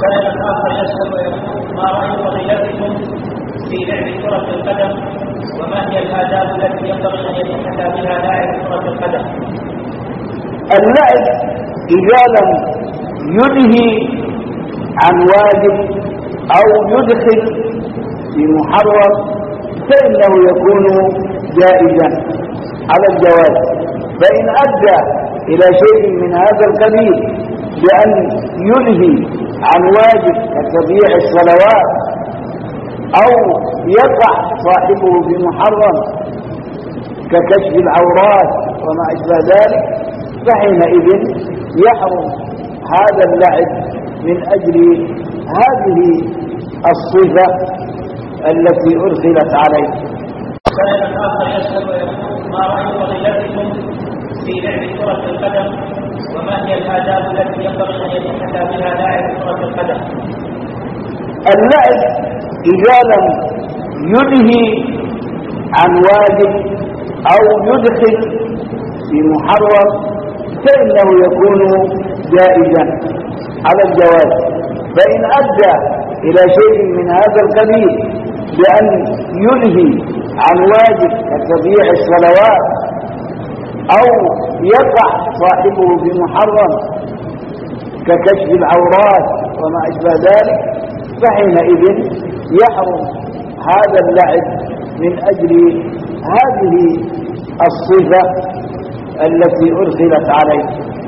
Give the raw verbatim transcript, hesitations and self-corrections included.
سائل آخر يسأل ويقول: ما رأي فضيلتكم في لعب كرة القدم، وما هي الآداب التي ينبغي أن يتحلى بها لاعب كرة القدم؟ اللعب إذا لم ينهي عن واجب أو يدخل في محرم فإنه يكون جائزا على الجواز، فإن أدى إلى شيء من هذا القبيل بأن ينهي عن واجب كتضييع الصلوات أو يقع صاحبه بمحرم ككشف العورات وما أشبه ذلك، فحينئذ يحرم هذا اللعب من أجل هذه الصفة التي أرسلت عليه. سائل آخر يسأل ويقول: ما رأي فضيلتكم في لعب كرة القدم، وما هي الآداب التي ينبغي أن يتحلى بها لاعب كرة القدم؟ اللعب إذا لم ينهي عن واجب أو يدخل في محرم فإنه يكون جائزا على الجواز، فإن أدى إلى شيء من هذا القبيل بأن ينهي عن واجب كتضييع الصلوات أو يقع صاحبه بمحرم ككشف العورات وما أشبه ذلك، فحينئذ يحرم هذا اللعب من أجل هذه الصفة التي أرسلت عليه.